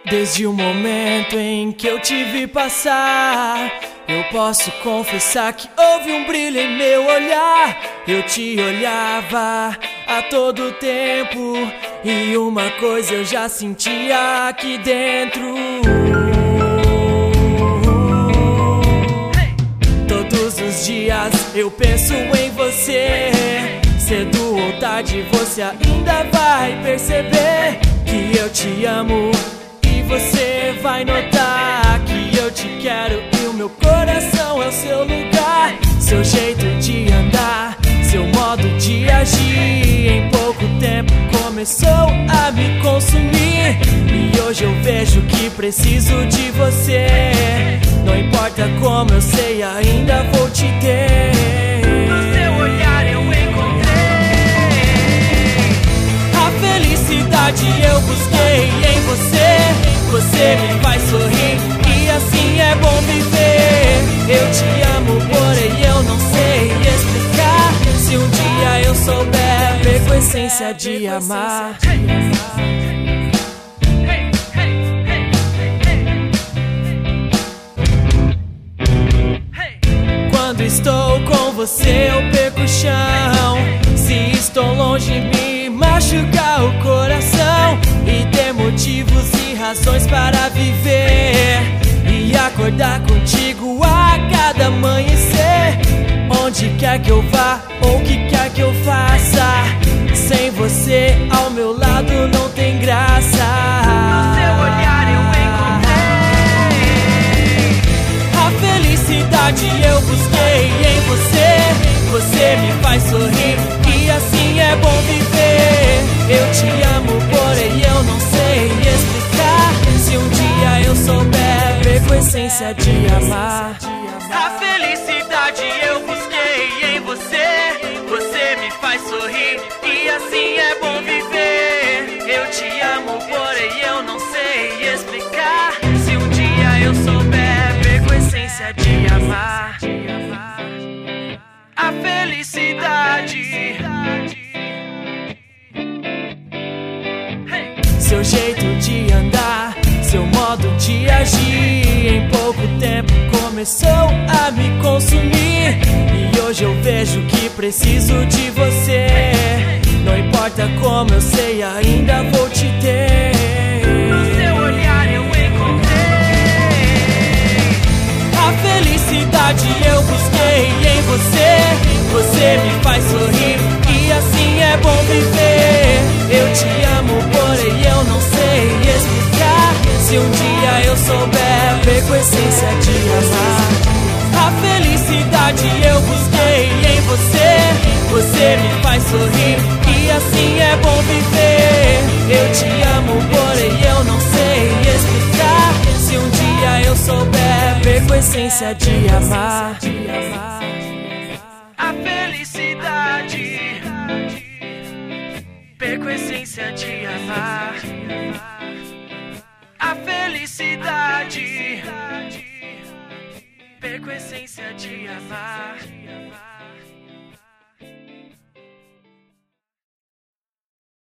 Desde o momento em que eu te vi passar, eu posso confessar que houve um brilho em meu olhar. Eu te olhava a todo tempo e uma coisa eu já sentia aqui dentro. Todos os dias eu penso em você. Cedo ou tarde você ainda vai perceber que eu te amo. Você vai notar que eu te quero e o meu coração é o seu lugar. Seu jeito de andar, seu modo de agir, em pouco tempo começou a me consumir. E hoje eu vejo que preciso de você. Não importa como eu sei, ainda vou te ter. No seu olhar eu encontrei a felicidade, eu busquei em você. Você me faz sorrir e assim é bom viver. Eu te amo, porém eu não sei explicar. Se um dia eu souber ver com essência de amar. Quando estou com você eu perco o chão. Se estou longe me machuca o coração. E ter motivos e razões para viver e acordar contigo a cada amanhecer. Onde quer que eu vá ou que quer que eu faça, sem você ao meu lado não tem graça. No seu olhar eu encontrei a felicidade, eu busquei em você. Você me faz sorrir e assim é bom viver. Eu te amo, porém eu não sei explicar. Se um dia eu souber ver com essência de amar. a felicidade eu busquei em você. Você me faz sorrir e assim é bom viver. Eu te amo, porém eu não sei explicar. Se um dia eu souber ver com essência de amar. A felicidade. Seu jeito de andar, seu modo de agir, em pouco tempo começou a me consumir. E hoje eu vejo que preciso de você. Não importa como eu sei, ainda vou te ter. No seu olhar eu encontrei a felicidade, eu busquei em você. Você me faz sorrir e assim é bom viver. Eu te amo, porém eu não sei explicar. Se um dia eu souber ver com essência de amar. A felicidade eu busquei em você. Você me faz sorrir e assim é bom viver. Eu te amo, porém eu não sei explicar. Se um dia eu souber ver com essência de amar. a felicidade. Ver com essência de amar. A felicidade. Ver com essência de amar.